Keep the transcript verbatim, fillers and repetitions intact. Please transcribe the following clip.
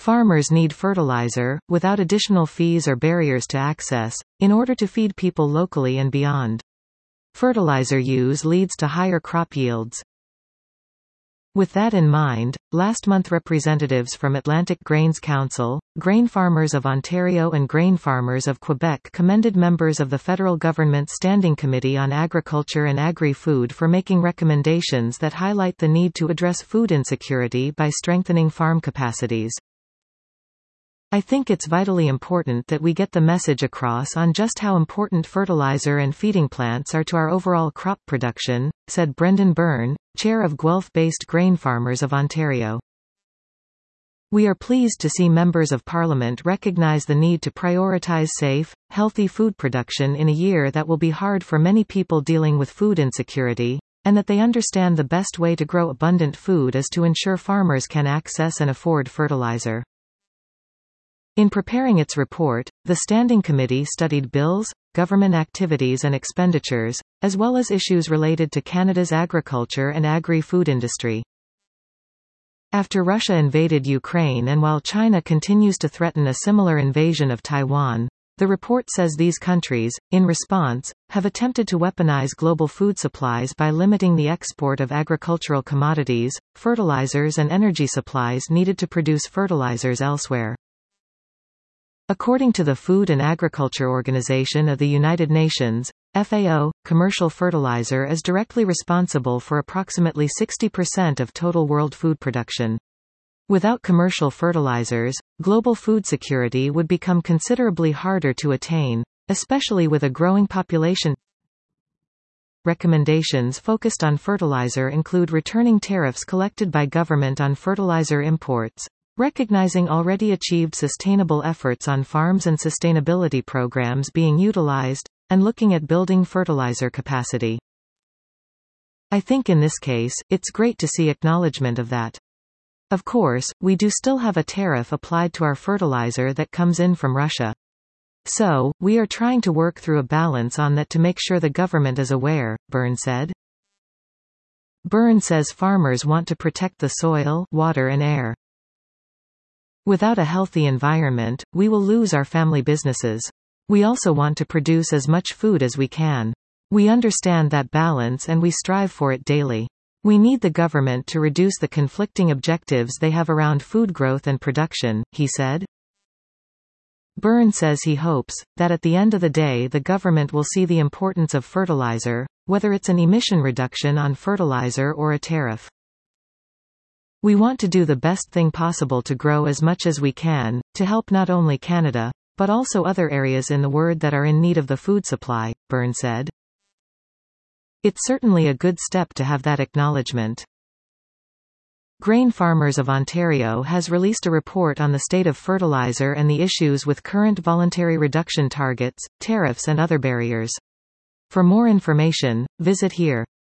Farmers need fertilizer, without additional fees or barriers to access, in order to feed people locally and beyond. Fertilizer use leads to higher crop yields. With that in mind, last month representatives from Atlantic Grains Council, Grain Farmers of Ontario and Grain Farmers of Quebec commended members of the federal government's Standing Committee on Agriculture and Agri-Food for making recommendations that highlight the need to address food insecurity by strengthening farm capacities. I think it's vitally important that we get the message across on just how important fertilizer and feeding plants are to our overall crop production, said Brendan Byrne, chair of Guelph-based Grain Farmers of Ontario. We are pleased to see members of Parliament recognize the need to prioritize safe, healthy food production in a year that will be hard for many people dealing with food insecurity, and that they understand the best way to grow abundant food is to ensure farmers can access and afford fertilizer. In preparing its report, the Standing Committee studied bills, government activities and expenditures, as well as issues related to Canada's agriculture and agri-food industry. After Russia invaded Ukraine and while China continues to threaten a similar invasion of Taiwan, the report says these countries, in response, have attempted to weaponize global food supplies by limiting the export of agricultural commodities, fertilizers and energy supplies needed to produce fertilizers elsewhere. According to the Food and Agriculture Organization of the United Nations, F A O, commercial fertilizer is directly responsible for approximately sixty percent of total world food production. Without commercial fertilizers, global food security would become considerably harder to attain, especially with a growing population. Recommendations focused on fertilizer include returning tariffs collected by government on fertilizer imports, recognizing already achieved sustainable efforts on farms and sustainability programs being utilized, and looking at building fertilizer capacity. I think in this case, it's great to see acknowledgement of that. Of course, we do still have a tariff applied to our fertilizer that comes in from Russia. So, we are trying to work through a balance on that to make sure the government is aware, Byrne said. Byrne says farmers want to protect the soil, water and air. Without a healthy environment, we will lose our family businesses. We also want to produce as much food as we can. We understand that balance and we strive for it daily. We need the government to reduce the conflicting objectives they have around food growth and production, he said. Byrne says he hopes that at the end of the day the government will see the importance of fertilizer, whether it's an emission reduction on fertilizer or a tariff. We want to do the best thing possible to grow as much as we can, to help not only Canada, but also other areas in the world that are in need of the food supply, Byrne said. It's certainly a good step to have that acknowledgement. Grain Farmers of Ontario has released a report on the state of fertilizer and the issues with current voluntary reduction targets, tariffs and other barriers. For more information, visit here.